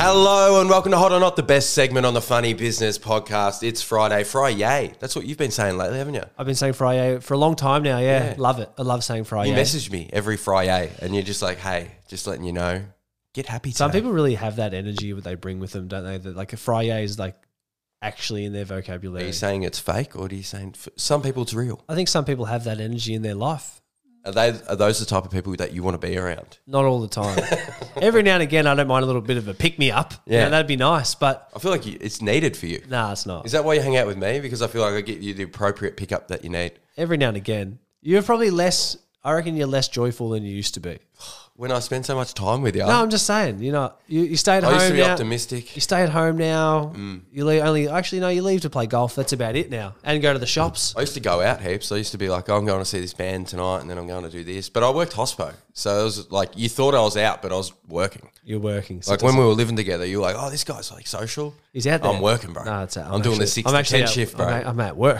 Hello and welcome to Hot or Not, the best segment on the Funny Business podcast. It's Friday. That's what you've been saying lately, haven't you? I've been saying Friday for a long time now, yeah. Love it. I love saying Friday. You message me every Friday and you're just like, hey, just letting you know, get happy today. Some people really have that energy that they bring with them, don't they? That like a Friday is like actually in their vocabulary. Are you saying it's fake or are you saying some people it's real? I think some people have that energy in their life. Are those the type of people that you want to be around? Not all the time. Every now and again, I don't mind a little bit of a pick-me-up. Yeah. You know, that'd be nice, but... I feel like it's needed for you. Nah, it's not. Is that why you hang out with me? Because I feel like I get you the appropriate pickup that you need. Every now and again. You're probably less... I reckon you're less joyful than you used to be. When I spend so much time with you. No, I'm just saying. You know, you stay at home now. I used to be optimistic. You stay at home now. You leave you leave to play golf. That's about it now. And go to the shops. I used to go out heaps. I used to be like, oh, I'm going to see this band tonight and then I'm going to do this. But I worked hospo. So it was like, you thought I was out, but I was working. You're working. So like when we were living together, you were like, oh, this guy's like social. He's out there. I'm working, bro. No, I'm doing the 6 to 10 shift, bro. I'm at work.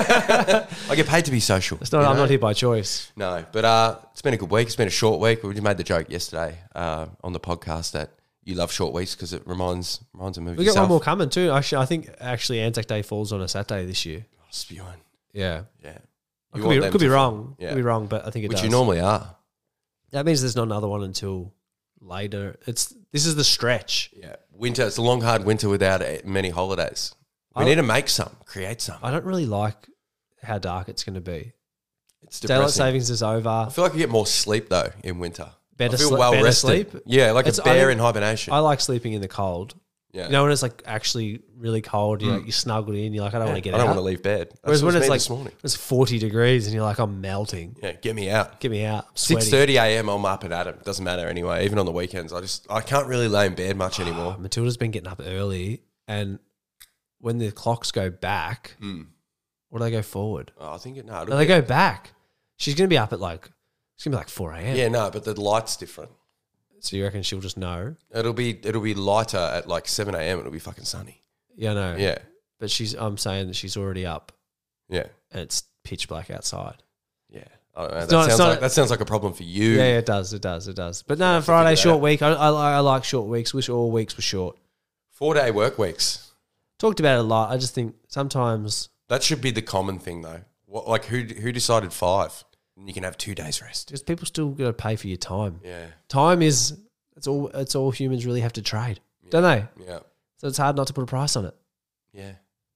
I get paid to be social. I'm not here by choice. No, but it's been a good week. It's been a short week. We made the joke yesterday on the podcast that you love short weeks because it reminds them of yourself. We got one more coming too. Actually, I think Anzac Day falls on a Saturday this year. Oh, spewing. Yeah. Yeah. Could be wrong. Yeah. Could be wrong, but I think it does. Which you normally are. That means there's not another one until later. This is the stretch. Yeah. Winter. It's a long, hard winter without many holidays. We need to make some, create some. I don't really like how dark it's going to be. It's depressing. Daylight savings is over. I feel like I get more sleep though in winter. I feel better well rested. sleep. Yeah, like a bear in hibernation. I like sleeping in the cold. Yeah. You know, when it's like actually really cold, you're snuggled in, you're like, I don't want to get out. I don't want to leave bed. Whereas when it's like, this morning. it's 40 degrees and you're like, I'm melting. Yeah, get me out. Get me out. I'm sweating. 6:30 a.m. I'm up and at it. Doesn't matter anyway. Even on the weekends, I can't really lay in bed much anymore. Matilda's been getting up early, and when the clocks go back, or do they go forward? Oh, I think No, they go back. She's going to be up at it's going to be like 4 a.m. Yeah, no, but the light's different. So you reckon she'll just know? It'll be lighter at like 7 a.m. It'll be fucking sunny. Yeah, I know. Yeah. But I'm saying that she's already up. Yeah. And it's pitch black outside. Yeah. I don't know. That sounds like a problem for you. Yeah, it does. But no, Friday, short week. I like short weeks. Wish all weeks were short. 4-day work weeks. Talked about it a lot. I just think sometimes... That should be the common thing though. Who decided 5? And you can have 2 days rest. Because people still got to pay for your time. Yeah. Time is... It's all humans really have to trade. Yeah. Don't they? Yeah. So it's hard not to put a price on it. Yeah.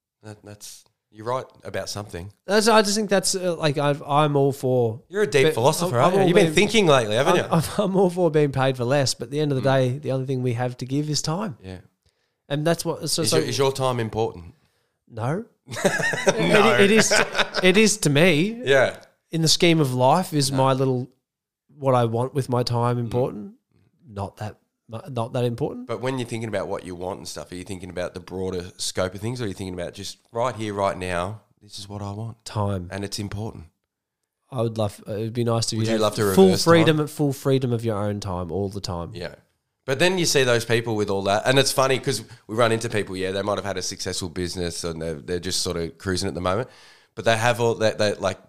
You're right about something. I just think that's I'm all for... You're a deep philosopher, aren't you? You've been thinking lately, haven't you? I'm all for being paid for less, but at the end of the day, the only thing we have to give is time. Yeah. And that's what... Is your time important? No. No. It is to me. Yeah. In the scheme of life, is my little... What I want with my time important? Not that important. But when you're thinking about what you want and stuff, are you thinking about the broader scope of things, or are you thinking about just right here, right now, this is what I want? Time. And it's important. I would love... It would be nice to... Would you love to reverse full freedom of your own time all the time. Yeah. But then you see those people with all that, and it's funny because we run into people, they might have had a successful business and they're just sort of cruising at the moment, but they have all that,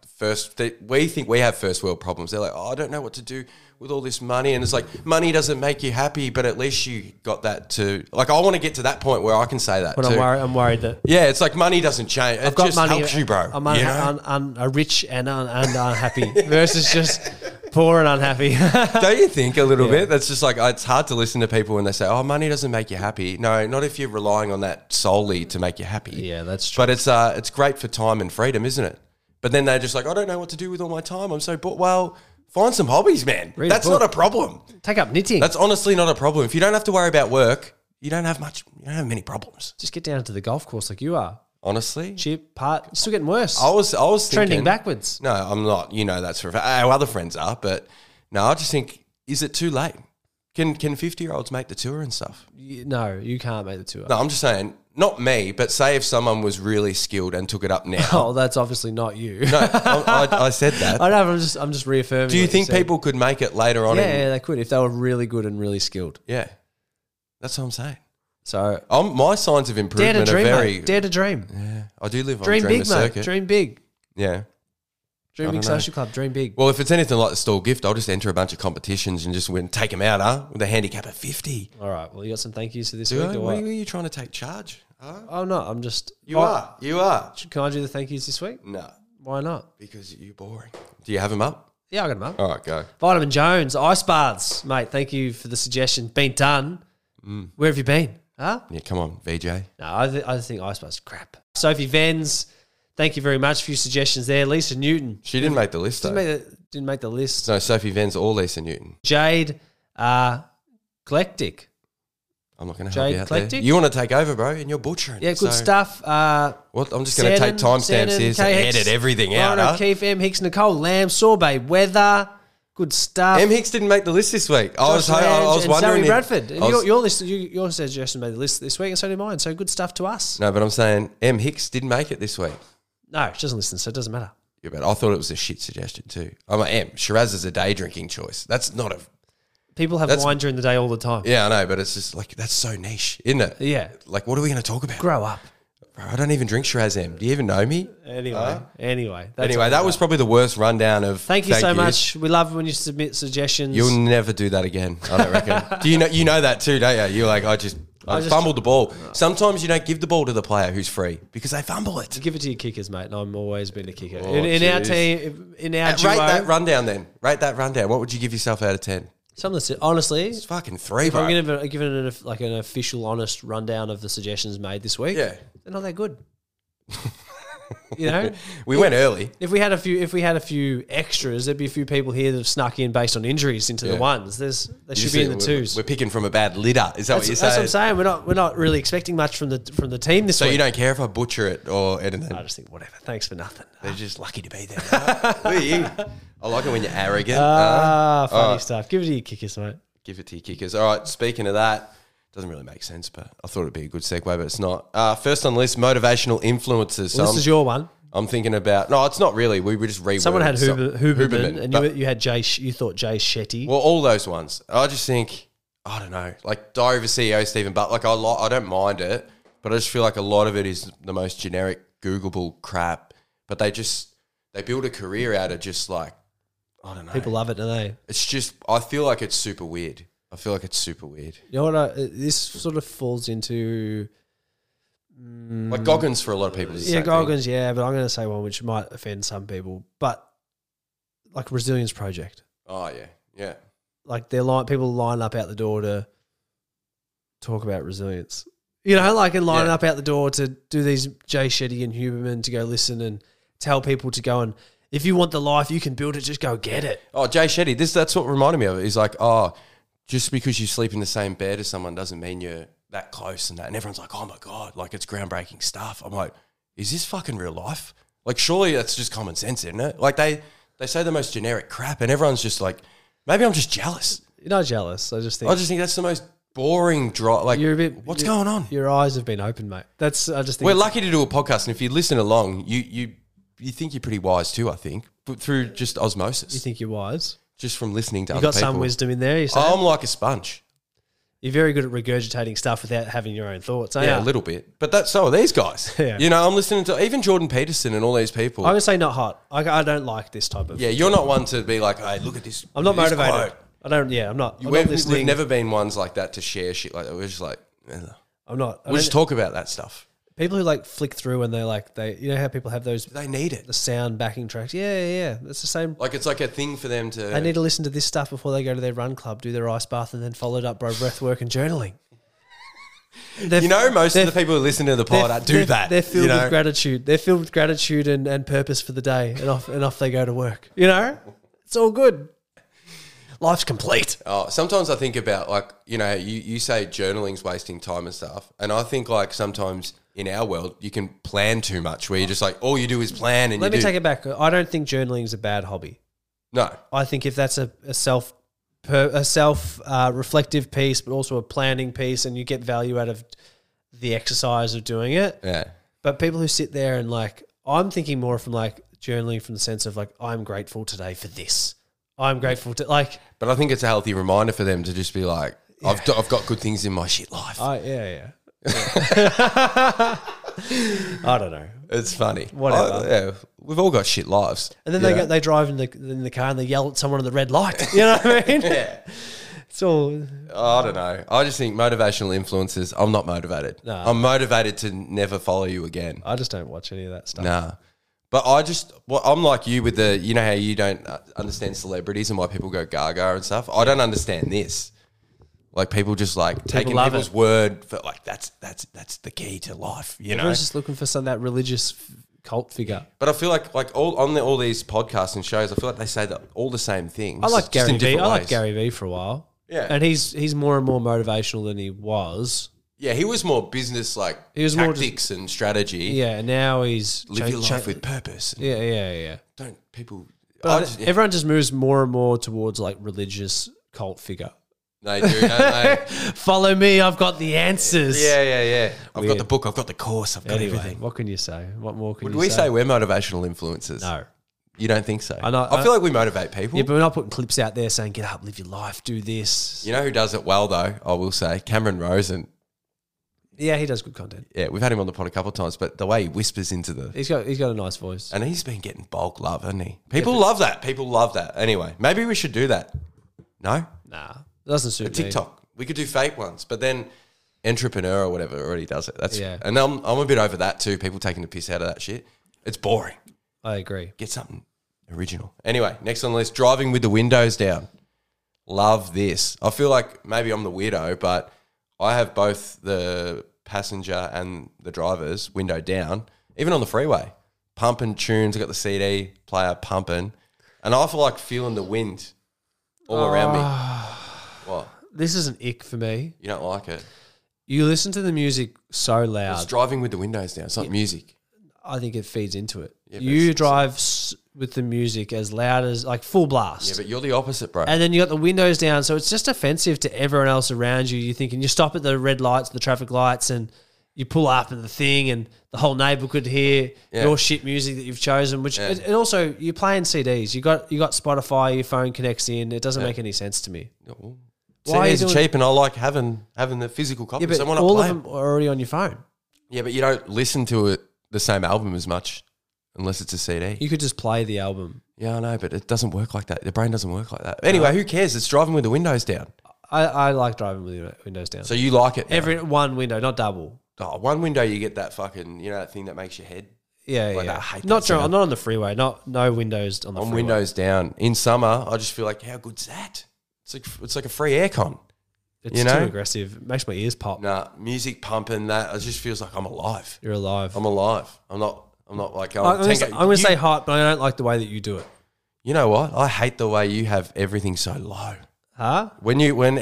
we think we have first world problems. They're like, oh, I don't know what to do with all this money. And it's like, money doesn't make you happy, but at least you got that to, I want to get to that point where I can say that but too. I'm worried that... Yeah, it's like money doesn't change. It just helps you, bro. I'm rich and unhappy versus just poor and unhappy. Don't you think a little bit? That's just like, it's hard to listen to people when they say, oh, money doesn't make you happy. No, not if you're relying on that solely to make you happy. Yeah, that's true. But it's great for time and freedom, isn't it? But then they're just like, I don't know what to do with all my time. I'm so bored. Well, find some hobbies, man. That's not a problem. Take up knitting. That's honestly not a problem. If you don't have to worry about work, you don't have many problems. Just get down to the golf course like you are. Honestly. Chip, putt, it's still getting worse. I was thinking, trending backwards. No, I'm not. That's for a fact. Our other friends are, but no, I just think, is it too late? Can 50-year-olds make the tour and stuff? No, you can't make the tour. No, I'm just saying, not me, but say if someone was really skilled and took it up now. Oh, that's obviously not you. No, I said that. I know, I'm just reaffirming. Do you think people could make it later on? Yeah, they could if they were really good and really skilled. Yeah, that's what I'm saying. So my signs of improvement dare to dream, are very... Mate. Dare to dream. Yeah, I do live on dream big, circuit. mate. Dream big. Yeah. Dream Big Social Club. Dream big. Well, if it's anything like the stall gift, I'll just enter a bunch of competitions and just win, take them out, with a handicap of 50. All right. Well, you got some thank yous for this Do week I? or what? Are you trying to take charge? Oh, no. I'm just... You are. Can I do the thank yous this week? No. Why not? Because you're boring. Do you have them up? Yeah, I got them up. All right, go. Vitamin Jones, ice baths. Mate, thank you for the suggestion. Been done. Where have you been? Huh? Yeah, come on, VJ. No, I think ice baths are crap. Sophie Venz, thank you very much for your suggestions there. Lisa Newton. She didn't make the list, though. Didn't make the list. No, Sophie Venz or Lisa Newton. Jade Eclectic. I'm not going to Jade help you out Eclectic? there. You want to take over, bro, and you're butchering. Yeah, good So, stuff. What? I'm just going to take timestamps here, so edit everything out. Rhino, Huh? Keith, M. Hicks, Nicole, Lamb, Sorbet, Weather. Good stuff. M. Hicks didn't make the list this week. I was Josh Lange and wondering. Zoe Bradford. And your list, your suggestion made the list this week, and so did mine. So good stuff to us. No, but I'm saying M. Hicks didn't make it this week. No, she doesn't listen, so it doesn't matter. Yeah, but I thought it was a shit suggestion too. I'm like, M. Shiraz is a day drinking choice. That's not a. People have wine during the day all the time. Yeah, I know, but it's just like that's so niche, isn't it? Yeah. Like, what are we going to talk about? Grow up. Bro, I don't even drink Shiraz M. Do you even know me? Anyway. That was probably the worst rundown of. Thank you so much. We love when you submit suggestions. You'll never do that again. I don't reckon. Do you know that too, don't you? You're like, I just fumbled the ball. Sometimes you don't give the ball to the player who's free because they fumble it. Give it to your kickers, mate. And I'm always been a kicker. Oh, in our team, in our duo, rate that rundown then. Rate that rundown. What would you give yourself out of 10? Honestly, It's fucking 3, if bro. I'm giving it an official, honest rundown of the suggestions made this week, Yeah. they're not that good. You know, We went early. if we had a few extras, there'd be a few people here that have snuck in based on injuries into the ones. They should be in the twos. We're picking from a bad litter. Is that what you're That's what saying? I'm saying. We're not really expecting much from the team this So week. you don't care if I butcher it or anything? I just think whatever. Thanks for nothing. They're just lucky to be there. Look at you. I like it when you're arrogant. Funny stuff. Give it to your kickers, mate. Give it to your kickers. All right, speaking of that, doesn't really make sense, but I thought it'd be a good segue, but it's not. First on the list, motivational influencers. So Well, this is your one. I'm thinking about... No, it's not really. We were just rewording. Someone had Huberman, and but- you had you thought Jay Shetty. Well, all those ones. I just think, I don't know, like Diary of a CEO, Stephen Butt. Like I don't mind it, but I just feel like a lot of it is the most generic, Googleable crap. But they build a career out of just like, I don't know. People love it, don't they? It's just, I feel like it's super weird. You know what? This sort of falls into... Like Goggins for a lot of people. Is the Yeah, same thing. Goggins, yeah, but I'm going to say one which might offend some people. But like Resilience Project. Oh, yeah. Yeah. Like people line up out the door to talk about resilience. You know, like and lining up out the door to do these Jay Shetty and Huberman to go listen and tell people to go and if you want the life, you can build it, just go get it. Oh, Jay Shetty, that's what reminded me of it. He's like, just because you sleep in the same bed as someone doesn't mean you're that close and that. And everyone's like, oh my God, like it's groundbreaking stuff. I'm like, is this fucking real life? Like, surely that's just common sense, isn't it? Like they say the most generic crap and everyone's just like, maybe I'm just jealous. You're not jealous. I just think that's the most boring Like, what's going on? Your eyes have been opened, mate. I just think We're lucky to do a podcast. And if you listen along, you think you're pretty wise too, I think, but through just osmosis. You think you're wise? Just from listening to You other got people. some wisdom in there, you saying? I'm like a sponge. You're very good at regurgitating stuff without having your own thoughts, aren't Yeah, you? a little bit. But so are these guys. Yeah. You know, I'm listening to even Jordan Peterson and all these people. I'm going to say not hot. I don't like this type of... Yeah, you're not one to be like, hey, look at this. I'm not this motivated. quote. I don't... Yeah, I'm not. I'm not We've listening. never been ones like that to share shit like that. We're just like, I'm not. we'll just talk about that stuff. People who like flick through and you know how people have those... They need it. The sound backing tracks. Yeah. That's the same. Like it's like a thing for them to... They need to listen to this stuff before they go to their run club, do their ice bath, and then follow it up by breath work and journaling. You know, most of the people who listen to the pod do that. They're filled you know? with gratitude. They're filled with gratitude and purpose for the day, and off they go to work. You know, it's all good. Life's complete. Oh, sometimes I think about like, you know, you say journaling's wasting time and stuff, and I think like sometimes in our world you can plan too much, where you're just like all you do is plan. And Let me take it back. I don't think journaling is a bad hobby. No, I think if that's a self reflective piece, but also a planning piece, and you get value out of the exercise of doing it. Yeah. But people who sit there and like, I'm thinking more from like journaling from the sense of like, I'm grateful today for this. I'm grateful to like. But I think it's a healthy reminder for them to just be like, I've got good things in my shit life. Yeah. I don't know. It's funny. Whatever. Yeah, we've all got shit lives. And then you know? they drive in the car and they yell at someone at the red light. You know what I mean? Yeah. It's all. I don't know. I just think motivational influences. I'm not motivated. No. I'm motivated to never follow you again. I just don't watch any of that stuff. Nah. But I'm like you with the, you know how you don't understand celebrities and why people go gaga and stuff. I don't understand this. Like people just like taking love people's word for like that's the key to life. You know. Everyone's just looking for that religious cult figure. But I feel like all these podcasts and shows, I feel like they say all the same things. I like just Gary in Vee. different I like ways. Gary Vee for a while. Yeah. And he's more and more motivational than he was. Yeah, he was more business like He was more tactics and strategy. Yeah, and now he's Live your life with purpose. Yeah. Don't people. But everyone just moves more and more towards like religious cult figure. They do, don't they? Follow me, I've got the answers. Yeah. I've got Weird. the book, I've got the course, I've got Anyway, everything. what can you say? What more can Would you we say? say we're motivational influencers? No. You don't think so? I feel like we motivate people. Yeah, but we're not putting clips out there saying, get up, live your life, do this. You know who does it well, though? I will say Cameron Rosen. Yeah, he does good content. Yeah, we've had him on the pod a couple of times, but the way he whispers into the... He's got a nice voice. And he's been getting bulk love, hasn't he? People love that. People love that. Anyway, maybe we should do that. No? Nah, it doesn't suit me. TikTok. We could do fake ones, but then Entrepreneur or whatever already does it. That's Yeah. And I'm a bit over that too, people taking the piss out of that shit. It's boring. I agree. Get something original. Anyway, next on the list, driving with the windows down. Love this. I feel like maybe I'm the weirdo, but I have both the passenger and the driver's window down, even on the freeway. Pumping tunes. I got the CD player pumping. And I feel like feeling the wind all around me. What? This is an ick for me. You don't like it? You listen to the music so loud. It's driving with the windows down. It's not music. I think it feeds into it. Yeah, but you it's- drive with the music as loud as like full blast. Yeah, but you're the opposite, bro. And then you got the windows down, so it's just offensive to everyone else around you. You're thinking you stop at the red lights, the traffic lights, and you pull up at the thing, and the whole neighbour could hear your shit music that you've chosen. Which and also you're playing CDs. You got Spotify. Your phone connects in. It doesn't make any sense to me. Why are you CDs are doing- cheap, and I like having the physical copy. Yeah, but so why not all play of them are already on your phone. Yeah, but you don't listen to it the same album as much unless it's a CD. You could just play the album. Yeah, I know, but it doesn't work like that. The brain doesn't work like that. Anyway, who cares? It's driving with the windows down. I like driving with the windows down. So you like it now. Every one window, not double. One window you get that fucking, that thing that makes your head. Yeah, Like, yeah. I hate Not that driving. sound. Not on the freeway. No windows on the On freeway. windows down. In summer, I just feel like, how good's that? It's like a free aircon. It's too aggressive. It makes my ears pop. Nah, music pumping, that it just feels like I'm alive. You're alive. I'm alive. I'm not like I'm going to say hot, but I don't like the way that you do it. You know what? I hate the way you have everything so low. Huh? When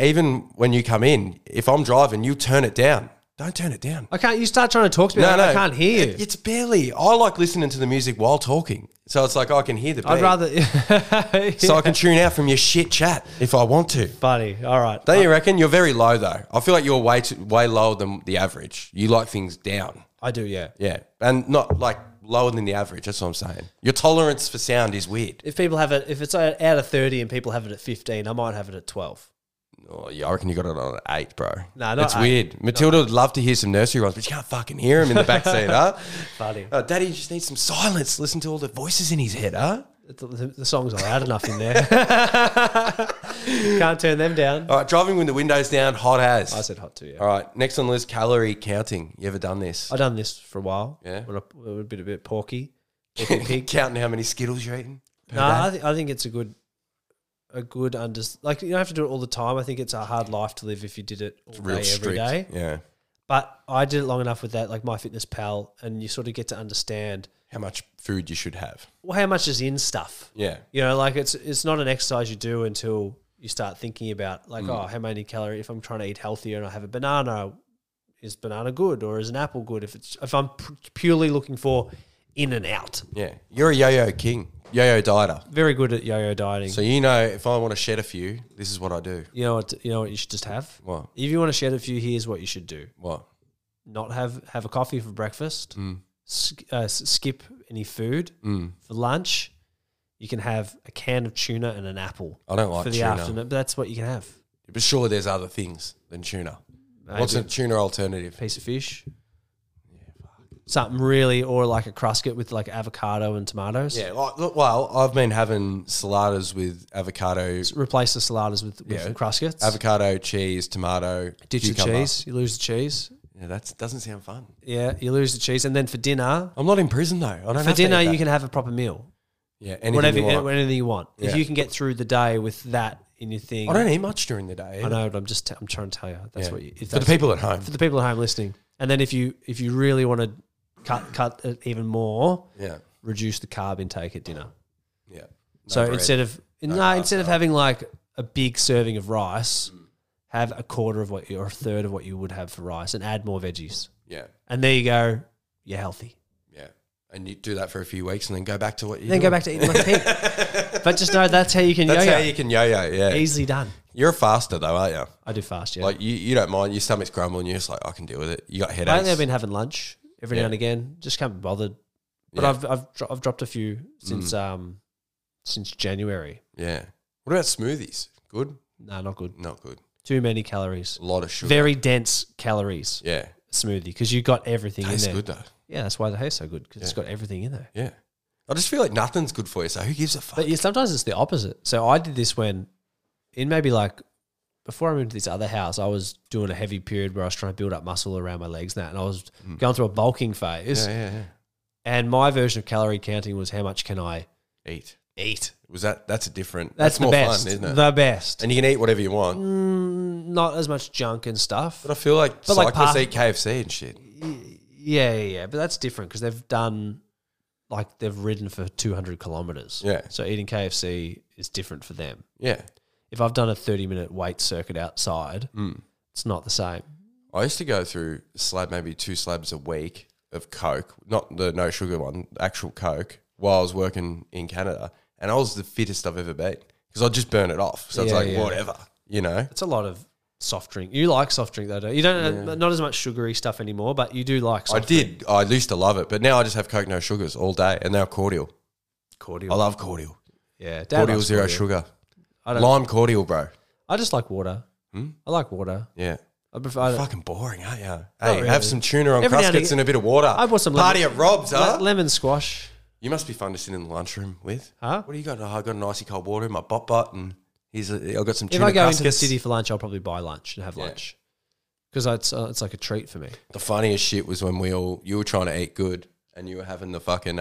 you come in, if I'm driving, you turn it down. Don't turn it down. I can't. You start trying to talk to me. I can't hear you. It's barely. I like listening to the music while talking, so it's like I can hear the beat. I'd rather. So I can tune out from your shit chat if I want to. Funny. All right. Don't you reckon? You're very low though. I feel like you're way lower than the average. You like things down. I do. Yeah. Yeah, and not like lower than the average. That's what I'm saying. Your tolerance for sound is weird. If people have it, if it's out of 30 and people have it at 15, I might have it at 12. Oh, yeah, I reckon you got it on an 8, bro. No, not It's 8. weird. Matilda would love to hear some nursery rhymes, but you can't fucking hear him in the back seat, huh? Funny. Oh, Daddy just needs some silence. Listen to all the voices in his head, huh? The songs are loud enough in there. Can't turn them down. All right, driving with the windows down, hot as. I said hot too. Yeah. All right, next on the list, calorie counting. You ever done this? I've done this for a while. Yeah? When I was a bit porky. Pig. Counting how many Skittles you're eating? per No, day? I think it's a good like you don't have to do it all the time. I think it's a hard life to live if you did it all Real day, every strict. day. Yeah. But I did it long enough with that, like MyFitnessPal, and you sort of get to understand How much food you should have. how much is in stuff. Yeah. You know, like it's not an exercise you do until you start thinking about like, oh, how many calories if I'm trying to eat healthier and I have a banana, is banana good or is an apple good? If I'm purely looking for in and out. Yeah. You're a yo-yo king. Yo-yo dieter. Very good at yo-yo dieting. So you know if I want to shed a few, this is what I do. you know what you should just have? What? If you want to shed a few, here's what you should do. What? Not have a coffee for breakfast. Skip any food for lunch. You can have a can of tuna and an apple. I don't like for the tuna. afternoon, but that's what you can have. But surely there's other things than tuna. What's a Maybe tuna alternative? piece of fish. something really, or like a crusket with like avocado and tomatoes. Yeah, well, I've been having saladas with avocado, Replace the saladas with crusquets. avocado, cheese, tomato, Ditch cucumber. the cheese. You lose the cheese. Yeah, that doesn't sound fun. Yeah, you lose the cheese, and then for dinner, I'm not in prison though. I don't for have dinner to eat you that. can have a proper meal. Yeah, anything Whatever, you want. anything you want. Yeah. If you can get through the day with that in your thing, I don't eat much during the day. I know, but I'm trying to tell you that's what you. If For the that's- people at home. for the people at home listening, and then if you really want to cut it even more, Yeah, reduce the carb intake at dinner. yeah. No So bread. instead of having like a big serving of rice, have a quarter of what or a third of what you would have for rice, and add more veggies. Yeah, And there you go, you're healthy. yeah. And you do that for a few weeks and then go back to what you Then go back to eating like a pig. But just know that's how you can That's yo-yo. how you can yo-yo, yeah. Easily done. You're a faster though, aren't you? I do fast, yeah. Like you don't mind. Your stomach's grumbling. You're just like, I can deal with it. You got headaches. Lately I've been having lunch every Yeah. now and again. Just can't be bothered. But Yeah. I've dropped a few since January. Yeah. What about smoothies? Good? No, not good. Not good. Too many calories. A lot of sugar. Very dense calories. Yeah. Smoothie because you got everything Tastes in there. good though. Yeah, that's why they taste so good because it's got everything in there. Yeah. I just feel like nothing's good for you. So who gives a fuck? But yeah, sometimes it's the opposite. So I did this when, in maybe like before I moved to this other house, I was doing a heavy period where I was trying to build up muscle around my legs and that, and I was going through a bulking phase. Yeah. And my version of calorie counting was how much can I Eat. eat? Was that's a different. That's the more best. fun, isn't it? The best. And you can eat whatever you want. Not as much junk and stuff. But I feel like But like cyclists eat KFC and shit. Yeah. But that's different because they've done, like, they've ridden for 200 kilometers. Yeah. So eating KFC is different for them. Yeah. If I've done a 30-minute weight circuit outside, it's not the same. I used to go through maybe 2 slabs a week of Coke, not the no sugar one, actual Coke, while I was working in Canada. And I was the fittest I've ever been because I'd just burn it off. So it's Yeah, like, yeah. whatever, you know? It's a lot of soft drink. You like soft drink though, don't you? You don't not as much sugary stuff anymore, but you do like soft drink. I used to love it, but now I just have Coke no sugars all day and now cordial. Cordial. I love cordial. Yeah. Dad Cordial loves zero cordial. sugar. I don't- Lime cordial, bro. I just like water. I like water. Yeah. I prefer Fucking boring, aren't you? Hey, really. have some tuna on Every now and crusquets again- and a bit of water. I bought some Party at Rob's, huh? lemon squash. You must be fun to sit in the lunchroom with. Huh? What do you got? Oh, I got an icy cold water in my bot and I've got some If tuna I go into the crusquets. city for lunch, I'll probably buy lunch and have lunch because it's like a treat for me. The funniest shit was when you were trying to eat good and you were having the fucking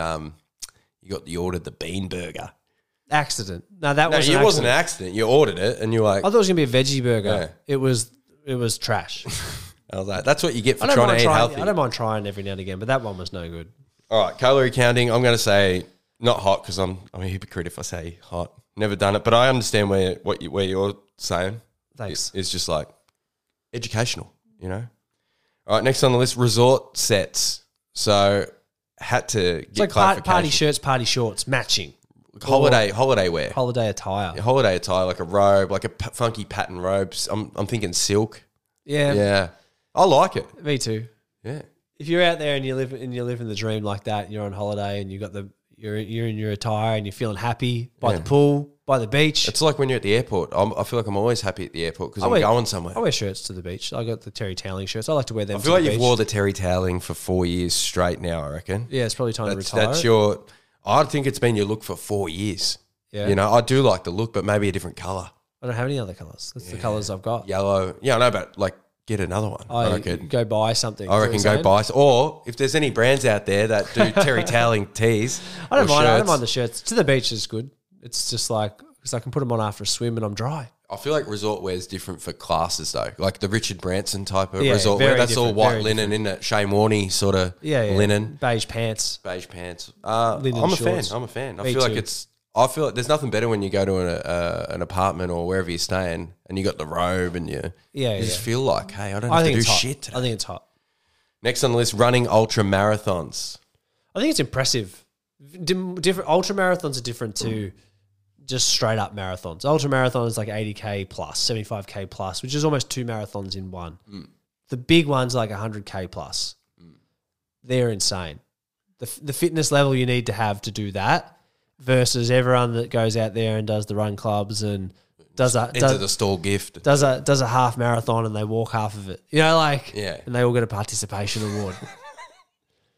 you ordered the bean burger. Accident. No, that No, was it wasn't an accident. You ordered it and you're like, I thought it was gonna be a veggie burger. Yeah. It was trash. I was like, that's what you get for I don't trying to mind eat trying. healthy. I don't mind trying every now and again, but that one was no good. All right, calorie counting. I'm going to say not hot because I'm a hypocrite if I say hot. Never done it, but I understand where you're saying. Thanks. It's just like educational, you know. All right, next on the list, resort sets. So had to get It's like clarification. party shirts, party shorts, matching. holiday wear, Holiday attire. holiday attire, like a robe, like a funky pattern robes. I'm thinking silk. Yeah, Yeah, I like it. me too. Yeah, If you're out there and you're living the dream like that, and you're on holiday and you're in your attire and you're feeling happy by the pool, by the beach. it's like when you're at the airport. I feel like I'm always happy at the airport because I'm wear- going somewhere. I wear shirts to the beach. I got the Terry Toweling shirts. I like to wear them. I feel like to the you've beach. wore the terry toweling for 4 years straight now, I reckon. Yeah, it's probably time to That's, retire. that's your, I think it's been your look for 4 years. Yeah. You know, I do like the look, but maybe a different colour. I don't have any other colours. That's the colours I've got. Yellow. Yeah, I know, but like get another one. I I reckon. go buy something. I reckon go buy. Or if there's any brands out there that do terry toweling tees, I don't or mind. I don't shirts, mind the shirts. To the beach is good. It's just like because I can put them on after a swim and I'm dry. I feel like resort wear is different for classes though. Like the Richard Branson type of Yeah, resort wear. very That's all different, white very linen, isn't it? Shane Warney sort of Yeah. linen. Beige pants. Beige pants. Linen I'm a shorts. fan. I'm a fan. I Me feel like too. I feel like there's nothing better when you go to an apartment or wherever you're staying and you got the robe and you just feel like, hey, I don't have to do it's hot. shit today. I think it's hot. Next on the list, running ultra marathons. I think it's impressive. Different ultra marathons are different to just straight up marathons. Ultra marathon is like 80K plus, 75K plus, which is almost 2 marathons in one. The big ones are like 100K plus. They're insane. The fitness level you need to have to do that versus everyone that goes out there and does the run clubs and does Enter the stall gift. does a half marathon and they walk half of it. You know, like Yeah. and they all get a participation award.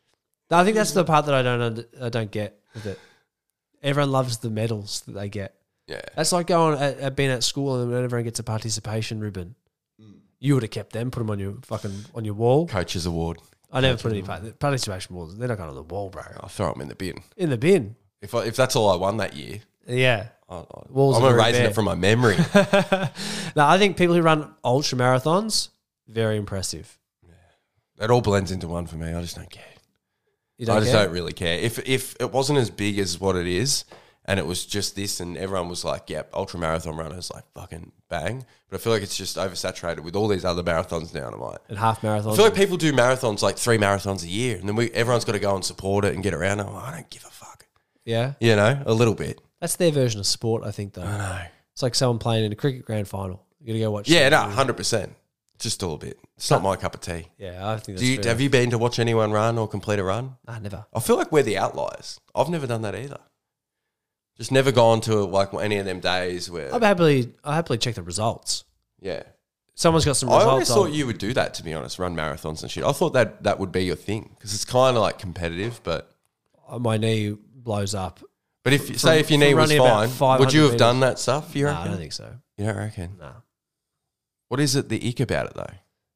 No, I think that's the part that I don't get with it. Everyone loves the medals that they get. Yeah. That's like going being at school and when everyone gets a participation ribbon. You would have kept them, put them on your wall. Coach's award. I never put any participation awards. They're not going on the wall, bro. I'll throw them in the bin. In the bin. If that's all I won that year, Yeah. I'm erasing it from my memory. No, I think people who run ultra marathons, very impressive. It all blends into one for me. I just don't care. You I just care? don't really care. If it wasn't as big as what it is, and it was just this, and everyone was like, "Yep, ultra marathon runners, like fucking bang." But I feel like it's just oversaturated with all these other marathons now. And I'm like, And half marathons. I feel like people do marathons like 3 marathons a year, and then everyone's got to go and support it and get around. I'm like, I don't give a fuck. Yeah. You know, a little bit. That's their version of sport, I think, though. I know. It's like someone playing in a cricket grand final. You got to go watch. Yeah, no, 100%. Just a little bit. It's not my cup of tea. Yeah, I think that's Have you been to watch anyone run or complete a run? Nah, never. I feel like we're the outliers. I've never done that either. Just never gone to like any of them days where. I'll happily check the results. Yeah. Someone's got some I results. always thought you would do that, to be honest, run marathons and shit. I thought that would be your thing because it's kind of like competitive, but. My knee blows up. But if your knee was running about fine, would you have 500 done that stuff? You Nah, reckon? I don't think so. You don't reckon? No. What is it the ick about it though?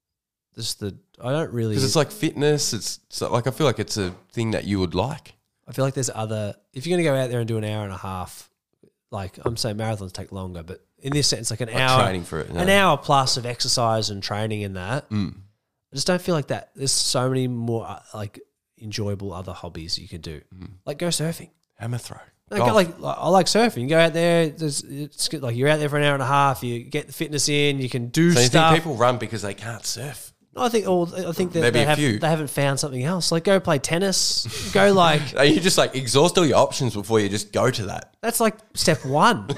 I don't really. Because it's like fitness. It's like I feel like it's a thing that you would like. I feel like there's if you're going to go out there and do an hour and a half, like I'm saying marathons take longer, but in this sense, like an hour. Training for it. No. An hour plus of exercise and training in that. I just don't feel like that. There's so many more like enjoyable other hobbies you can do. Like go surfing. Hammer throw. No, I like surfing. You go out there. It's good, like you're out there for an hour and a half. You get the fitness in. You can do So you stuff. think people run because they can't surf? No, I think that Maybe a few. they haven't found something else. Like go play tennis. Go like Are you just like exhaust all your options before you just go to that? that's like step one.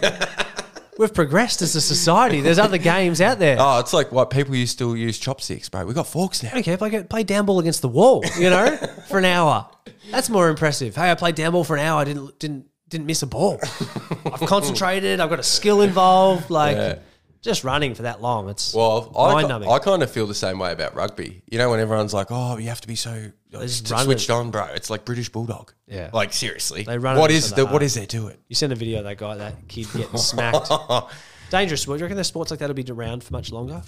We've progressed as a society. There's other games out there. Oh, it's like what people still use chopsticks, bro. We got forks now. I don't care. Play down ball against the wall. You know, for an hour. That's more impressive. Hey, I played down ball for an hour. I didn't miss a ball. I've concentrated. I've got a skill involved. Like just running for that long. It's mind-numbing. I kind of feel the same way about rugby. You know, when everyone's like, "Oh, you have to be so switched on, bro." It's like British Bulldog. Yeah. Like seriously, They run what it is for the what heart. is there to it? You send a video of that kid getting smacked. Dangerous sport. Do you reckon there's sports like that'll be around for much longer?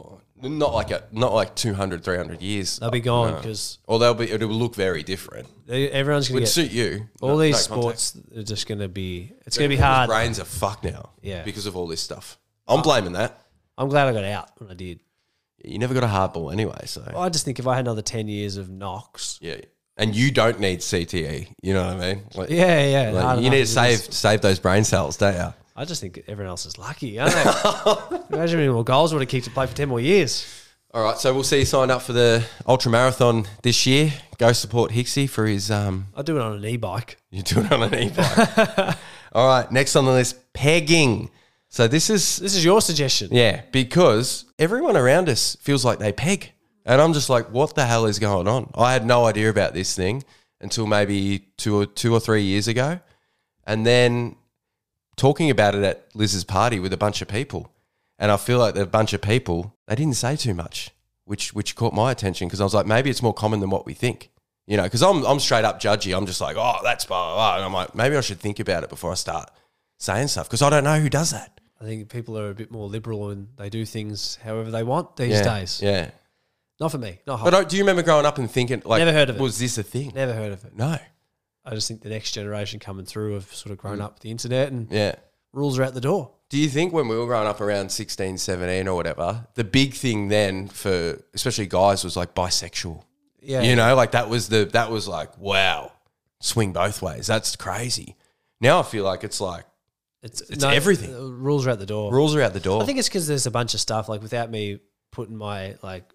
Not like 200, 300 years. They'll be gone because Or it will look very different. everyone's going Would to suit you. all these sports are just going to be. It's going to be hard. Brains are fucked now. Yeah. Because of all this stuff. I'm blaming that. I'm glad I got out when I did. You never got a hard ball anyway, so I just think if I had another 10 years of knocks. yeah. And you don't need CTE. You know what I mean? Like, Yeah. like, hard you enough need as to it is. save those brain cells, don't you? I just think everyone else is lucky, aren't they? Imagine how many more goals would have kicked to play for 10 more years. All right, so we'll see you sign up for the ultra marathon this year. Go support Hixie for his I'll do it on an e-bike. You do it on an e-bike. All right, next on the list, pegging. So this is your suggestion. Yeah, because everyone around us feels like they peg. And I'm just like, what the hell is going on? I had no idea about this thing until maybe two or 3 years ago. And then talking about it at Liz's party with a bunch of people. And I feel like a bunch of people, they didn't say too much, which caught my attention because I was like, maybe it's more common than what we think. You know, because I'm straight up judgy. I'm just like, oh, that's blah, blah, blah. And I'm like, maybe I should think about it before I start saying stuff because I don't know who does that. I think people are a bit more liberal and they do things however they want these days. Yeah. Not for me. Not But do you remember growing up and thinking, like, never heard of it. Was this a thing? Never heard of it. No. I just think the next generation coming through have sort of grown up with the internet and Yeah. rules are out the door. Do you think when we were growing up around 16, 17 or whatever, the big thing then for especially guys was like bisexual? Yeah. You know, like that was like, wow, swing both ways. That's crazy. Now I feel like it's like, it's everything. Rules are out the door. Rules are out the door. I think it's because there's a bunch of stuff like without me putting my like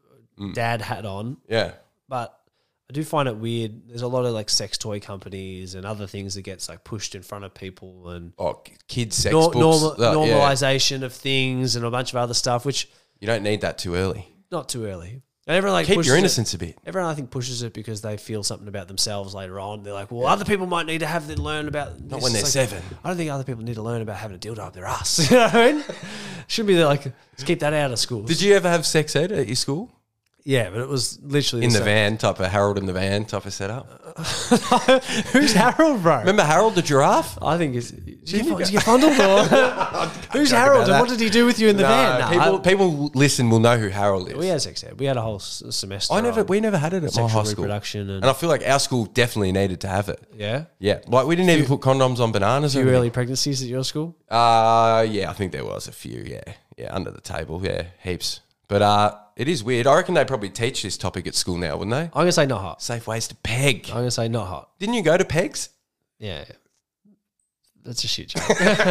dad hat on. Yeah. But I do find it weird. There's a lot of like sex toy companies and other things that gets like pushed in front of people and Kids sex books. normalization of things and a bunch of other stuff, which you don't need that too early. not too early. And everyone like Keep pushes your it- innocence a bit. Everyone, I think, pushes it because they feel something about themselves later on. They're like, well, other people might need to have to learn about Not this. when they're It's like, 7. I don't think other people need to learn about having a dildo up their ass. You know what I mean? Should be like, let's keep that out of schools. Did you ever have sex ed at your school? Yeah, but it was literally in the same. van type of Harold in the van type of setup. Who's Harold, bro? Remember Harold the giraffe? I think it's. Did you get fondled or? Who's joke Harold about and that. what did he do with you in the van? Nah, People listen will know who Harold is. we had sex ed. We had a whole semester. We never had it at my sexual high school. reproduction And I feel like our school definitely needed to have it. yeah. Yeah. Like we didn't even put condoms on bananas. Few or early pregnancies at your school. yeah, I think there was a few, yeah. Yeah, under the table, yeah, heaps. But it is weird. I reckon they probably teach this topic at school now, wouldn't they? I'm gonna say not hot. Safe ways to peg. I'm gonna say not hot. Didn't you go to pegs? Yeah. That's a shit joke.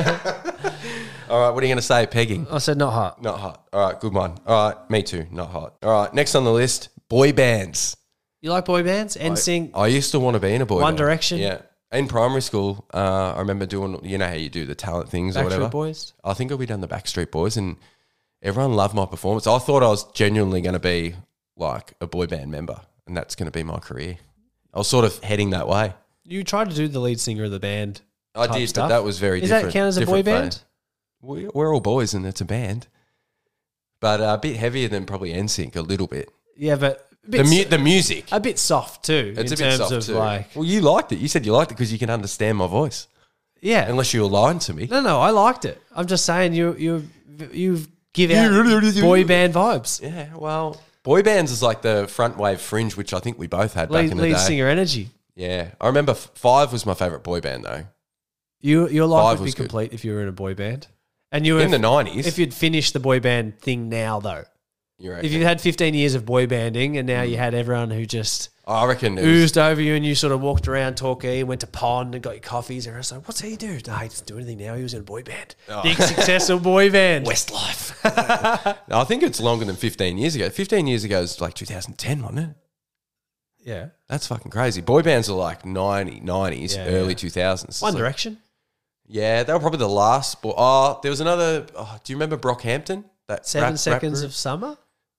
All right, what are you going to say? Pegging. I said not hot. Not hot. All right, good one. All right, me too, not hot. All right, next on the list, boy bands. You like boy bands? NSYNC. I used to want to be in a boy One band. Direction? Yeah. In primary school, I remember doing, you know how you do the talent things or whatever. Backstreet Boys. I think we done the Backstreet Boys and everyone loved my performance. I thought I was genuinely going to be like a boy band member and that's going to be my career. I was sort of heading that way. You tried to do the lead singer of the band. I type did, stuff. but that was very Does different. that count as a boy different band? vein. We're all boys and it's a band. But a bit heavier than probably NSYNC, a little bit. Yeah, but a bit, The music. a bit soft too. It's in a bit terms soft of too. like, Well, you liked it. You said you liked it because you can understand my voice. yeah. Unless you were lying to me. No, I liked it. I'm just saying you give out boy band vibes. Yeah, well, boy bands is like the front wave Fringe, which I think we both had back in the Lead day. singer energy. Yeah, I remember Five was my favourite boy band though. Your life Five would be was good. complete if you were in a boy band. And you were In the 90s. if you'd finished the boy band thing now though. You If reckon? you had 15 years of boy banding and now you had everyone who just I reckon it was, oozed over you and you sort of walked around Torquay and went to Pond and got your coffees and everyone's like, what's he do? No, he doesn't do anything now. He was in a boy band. Big successful boy band. Westlife. No, I think it's longer than 15 years ago. 15 years ago is like 2010, wasn't it? Yeah. That's fucking crazy. Boy bands are like 90s, Yeah, early yeah. 2000s. One So- Direction. Yeah, they were probably the last. There was another. Oh, do you remember Brockhampton? That 7 rap Seconds group? of Summer.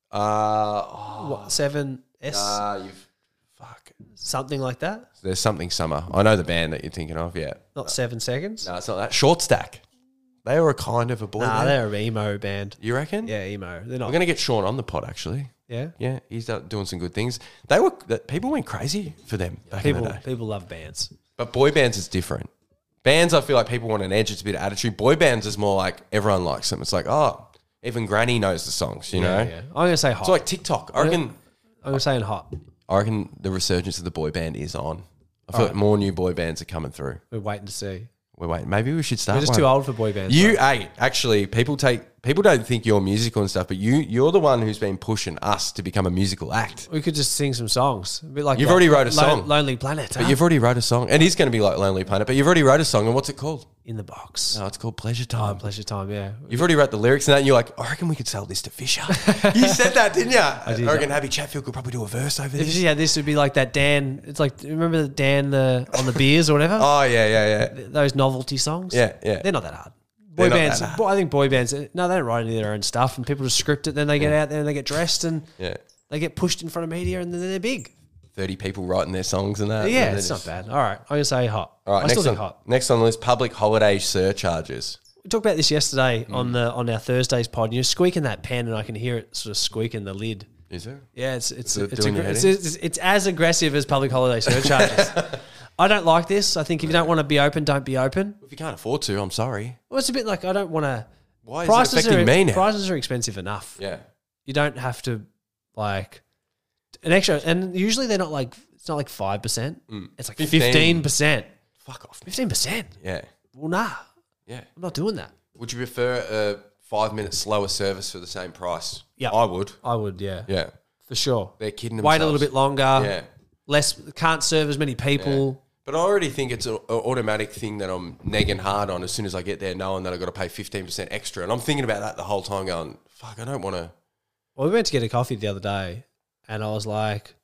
What? 7S. You've fuck. Something like that. There's something summer. I know the band that you're thinking of. Yeah. Not 7 Seconds. No, it's not that. Short Stack. They were a kind of a boy Nah, band. they're an emo band. You reckon? Yeah, emo. They're not. We're gonna get Sean on the pod actually. Yeah. Yeah, he's doing some good things. People went crazy for them back in the day. People love bands. But boy bands is different. Bands, I feel like people want an edge. It's a bit of attitude. Boy bands is more like everyone likes them. It's like, oh, even Granny knows the songs, you know? Yeah. I'm gonna say hot. It's like TikTok. I'm gonna say hot. I reckon the resurgence of the boy band is on. I feel like more new boy bands are coming through. We're waiting to see. We're waiting. Maybe we should start. We're just one. too old for boy bands. Actually, people don't think you're musical and stuff, but you're the one who's been pushing us to become a musical act. We could just sing some songs. A bit like You've already wrote a song. Lonely Planet. But you've already wrote a song. It is going to be like Lonely Planet, but you've already wrote a song, and what's it called? In the Box. No, it's called Pleasure Time. Pleasure Time, yeah. You've already wrote the lyrics and that, and you're like, I reckon we could sell this to Fisher. You said that, didn't you? I did. reckon Abby Chatfield could probably do a verse over If this. you had this, would be like that Dan. It's like, remember the Dan on the beers or whatever? Oh, yeah. Those novelty songs? Yeah, yeah. They're not that hard. They're Boy not bands, that hard. I think boy bands, no, they don't write any of their own stuff and people just script it. Then they get out there and they get dressed and Yeah. they get pushed in front of media and then they're big. 30 people writing their songs and that. Yeah, and it's then not bad. All right, I'm going to say hot. All right, I still think hot. next on the list, public holiday surcharges. We talked about this yesterday Mm. on our Thursdays pod. You're squeaking that pen and I can hear it sort of squeaking the lid. Is there? Yeah, it's doing your head in? it's as aggressive as public holiday surcharges. I don't like this. I think if you don't want to be open, don't be open. If you can't afford to, I'm sorry. Well, it's a bit like I don't want to. Why is it affecting me now? Prices are expensive enough. Yeah. You don't have to like an extra, and usually they're not like it's not like 5%. It's like 15%. Fuck off. 15%. Yeah. Well, nah, Yeah. I'm not doing that. Would you prefer a 5-minute slower service for the same price? Yeah. I would. I would, yeah, Yeah. for sure. They're kidding themselves. Wait a little bit longer. Yeah. Less can't serve as many people. But I already think it's an automatic thing that I'm negging hard on as soon as I get there, knowing that I've got to pay 15% extra. And I'm thinking about that the whole time going, fuck, I don't want to. Well, we went to get a coffee the other day, and I was like,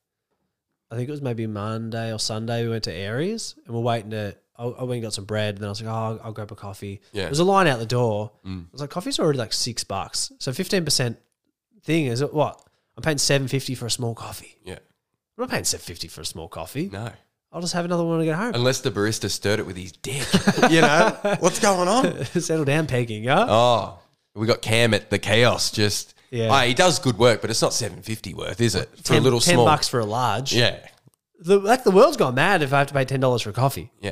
I think it was maybe Monday or Sunday. We went to Aries, and we're waiting to. I went and got some bread, and then I was like, "Oh, I'll grab a coffee." Yeah. There's a line out the door. I was like, "Coffee's already like $6, so 15% thing is what? I'm paying $7.50 for a small coffee. Yeah. I'm not paying $7.50 for a small coffee. No. I'll just have another one when I get home. Unless the barista stirred it with his dick. You know? What's going on? Settle down, pegging, yeah. Oh, we got Cam at the Chaos just Yeah. He does good work, but it's not $7.50 worth, is it? For 10, a little $10 small. for a large. Yeah. The world's gone mad if I have to pay $10 for a coffee. Yeah.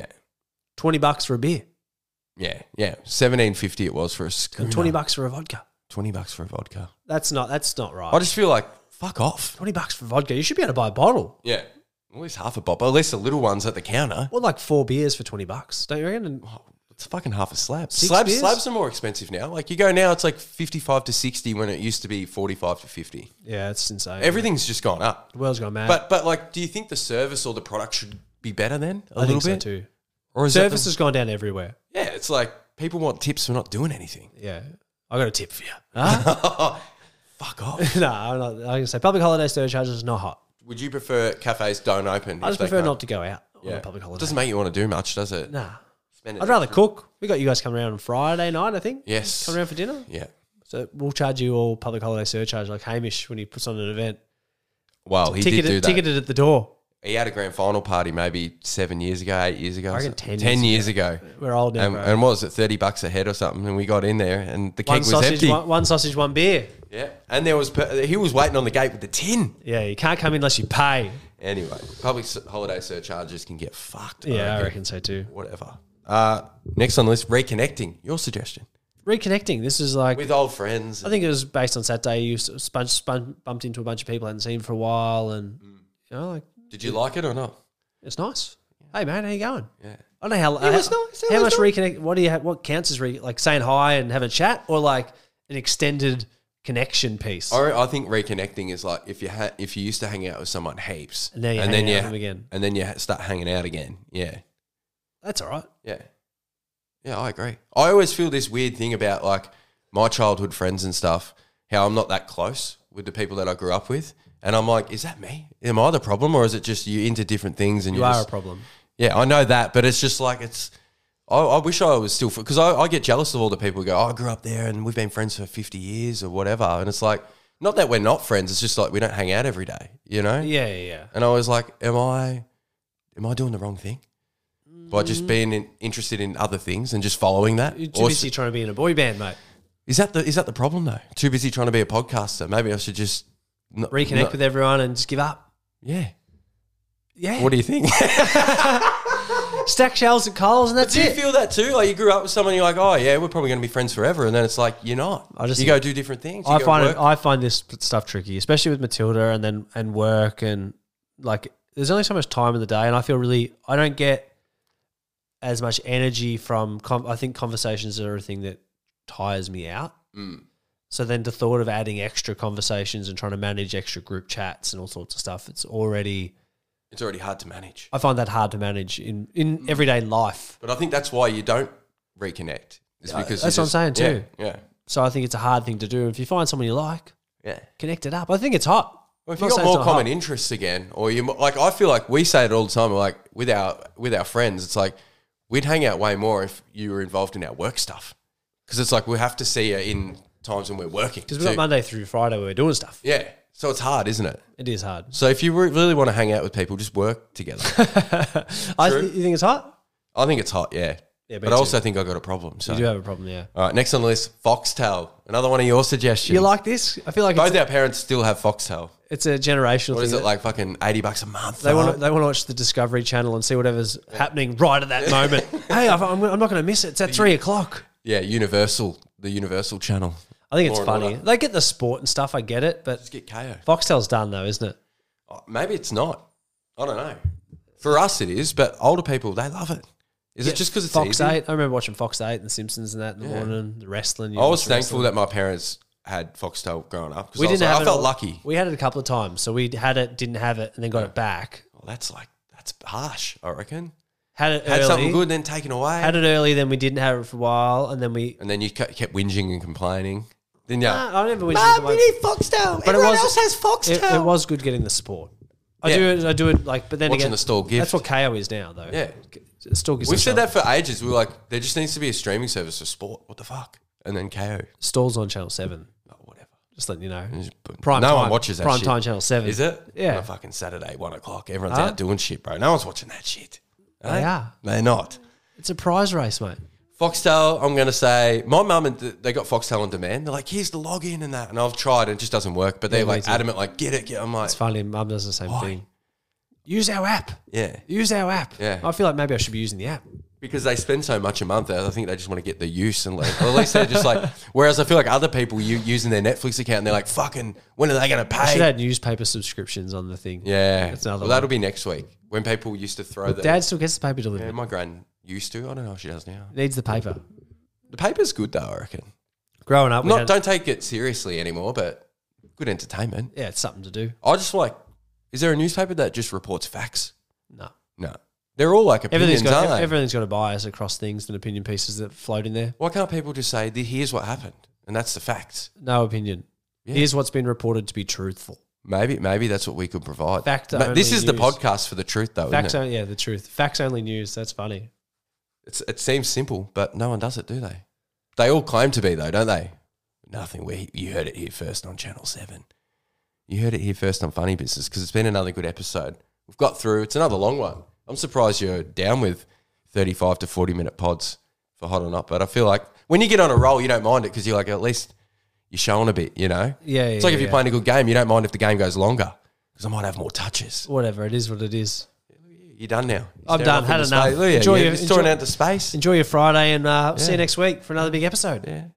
$20 for a beer. Yeah. Yeah. $17.50 it was for a schooner. And $20 for a vodka. $20 for a vodka. That's not right. I just feel like, fuck off. $20 for vodka. You should be able to buy a bottle. Yeah. At least half a bottle. At least the little ones at the counter. Or like 4 beers for $20. Don't you reckon? And It's fucking half a slab. 6 Slabs beers? are more expensive now. Like you go now, it's like 55 to 60 when it used to be 45 to 50. yeah, it's insane. Everything's just gone up. The world's gone mad. But like, do you think the service or the product should be better then? A I little think bit? so too. Or is Service that has gone down everywhere. yeah, it's like people want tips for not doing anything. Yeah. I got a tip for you. Huh? Fuck off. No, I'm not. I'm going to say public holiday surcharges is not hot. Would you prefer cafes don't open? I just prefer not to go out on a public It holiday. doesn't make you want to do much, does it? Nah. Spend it I'd rather cook. We got you guys coming around on Friday night, I think. Yes. Coming around for dinner. Yeah. So we'll charge you all public holiday surcharge like Hamish when he puts on an event. Well, he did do that. Ticketed at the door. He had a grand final party maybe 7 years ago, 8 years ago. I reckon 10 years ago. We're old now, bro. And what was it, $30 a head or something? And we got in there and the One keg was empty. one sausage, one beer. Yeah. And there was he was waiting on the gate with the tin. Yeah, you can't come in unless you pay. Anyway, public holiday surcharges can get fucked. Yeah, I reckon so too. Whatever. Next on the list, reconnecting. Your suggestion. Reconnecting. This is like, With old friends. I think it was based on Saturday. You bumped into a bunch of people I hadn't seen for a while, and you know, like, Did you like it or not? it's nice. Hey man, how you going? Yeah. I don't know how. It was nice. It How was much nice. reconnect? What do you have? What counts as like saying hi and having a chat, or like an extended connection piece? I think reconnecting is like if you used to hang out with someone heaps, And now you're then hanging out you with them again. and then you start hanging out again. Yeah. That's all right. Yeah. Yeah, I agree. I always feel this weird thing about like my childhood friends and stuff, how I'm not that close with the people that I grew up with. And I'm like, is that me? Am I the problem, or is it just you into different things and You you're are just, a problem. Yeah, I know that, but it's just like I wish I was still, because I get jealous of all the people who go, I grew up there and we've been friends for 50 years or whatever. And it's like, not that we're not friends, it's just like we don't hang out every day, you know? Yeah. And I was like, am I doing the wrong thing? By just being interested in other things and just following that? You're too busy trying to be in a boy band, mate. Is that the problem though? Too busy trying to be a podcaster. Maybe I should just Reconnect with everyone and just give up. Yeah. Yeah. What do you think? Stack shelves at Coles and that's Do you it. feel that too? Like you grew up with someone, you're like, oh yeah, we're probably going to be friends forever, and then it's like you're not. You go do different things. I find this stuff tricky, especially with Matilda and work, and like there's only so much time in the day, and I don't get as much energy from. I think conversations are a thing that tires me out. So then the thought of adding extra conversations and trying to manage extra group chats and all sorts of stuff, it's already hard to manage. I find that hard to manage in everyday life. But I think that's why you don't reconnect. It's because That's what I'm saying too. Yeah. So I think it's a hard thing to do. If you find someone you like, Yeah. connect it up. I think it's hot. Well, if I'm you not got saying more it's not common hot. interests again, or you like, I feel like we say it all the time. Like with our friends, it's like we'd hang out way more if you were involved in our work stuff, because it's like we have to see you in times when we're working. Because we've got Monday through Friday where we're doing stuff. Yeah, so it's hard, isn't it? It is hard. So if you really want to hang out with people, just work together. You think it's hot? I think it's hot, yeah. Yeah, But I also think I got a problem. So You do have a problem, yeah. all right, next on the list, Foxtel. Another one of your suggestions. You like this? I feel like Both our parents still have Foxtel. it's a generational What thing. is it, like fucking $80 a month? They want to watch the Discovery Channel and see whatever's happening right at that moment. Hey, I'm not going to miss it. It's at 3 o'clock. Yeah, the Universal channel. I think it's Law and funny. Order. They get the sport and stuff. I get it, but Just get KO. Foxtel's done though, isn't it? Oh, maybe it's not. I don't know. For us it is, but older people, they love it. Is it just because it's Fox easy? 8? I remember watching Fox 8 and The Simpsons and that in the morning. The wrestling. I was thankful that my parents had Foxtel growing up, because We didn't have I it. felt lucky. We had it a couple of times, so we had it, didn't have it, and then got it back. Well, that's harsh, I reckon. Had it Had early. something good, then taken away. Had it early, then we didn't have it for a while, and then we. And then you kept whinging and complaining. Then I never went. Foxtel. But everyone else has Foxtel. It was good getting the sport. I Yeah. do it like, but then Watching again, the store gift. That's what KO is now, though. Yeah. It still gives. We've us said something. that for ages. We were like, there just needs to be a streaming service for sport. What the fuck? And then KO. Stalls on Channel 7. Oh, whatever. Just letting you know. No time, one watches that prime shit. time Channel 7. Is it? Yeah. On a fucking Saturday, 1 o'clock. Everyone's out doing shit, bro. No one's watching that shit. They are. They're not. It's a prize race, mate. Foxtel, I'm going to say, my mum and they got Foxtel on demand. They're like, here's the login and that. And I've tried and it just doesn't work. But they're like adamant, like, get it. I'm like, it's funny. Mum does the same thing. Use our app. Yeah. Use our app. Yeah. I feel like maybe I should be using the app. Because they spend so much a month, I think they just want to get the use and like, or at least they're just like. Whereas I feel like other people using their Netflix account, and they're like, "Fucking, when are they going to pay?" I should have newspaper subscriptions on the thing. Yeah, that's another. Well, that'll be next week when people used to throw. Dad still gets the paper delivered. Yeah, my gran used to. I don't know if she does now. Needs the paper. The paper's good though, I reckon. Growing up, don't take it seriously anymore, but good entertainment. Yeah, it's something to do. I just like. Is there a newspaper that just reports facts? No. They're all like opinions, everything's got a bias across things and opinion pieces that float in there. Why can't people just say, here's what happened, and that's the facts? No opinion. Yeah. Here's what's been reported to be truthful. Maybe that's what we could provide. This is the podcast for the truth, though, Facts isn't it? Yeah, the truth. Facts only news. That's funny. It seems simple, but no one does it, do they? They all claim to be, though, don't they? Nothing. You heard it here first on Channel 7. You heard it here first on Funny Business, because it's been another good episode. We've got through. It's another long one. I'm surprised you're down with 35 to 40-minute pods for Hot or Not, but I feel like when you get on a roll, you don't mind it because you're like, at least you're showing a bit, you know? Yeah, It's like if you're playing a good game, you don't mind if the game goes longer because I might have more touches. Whatever, it is what it is. You're done now. I'm done. Had enough. Enjoy out to space. Enjoy your Friday and see you next week for another big episode. Yeah.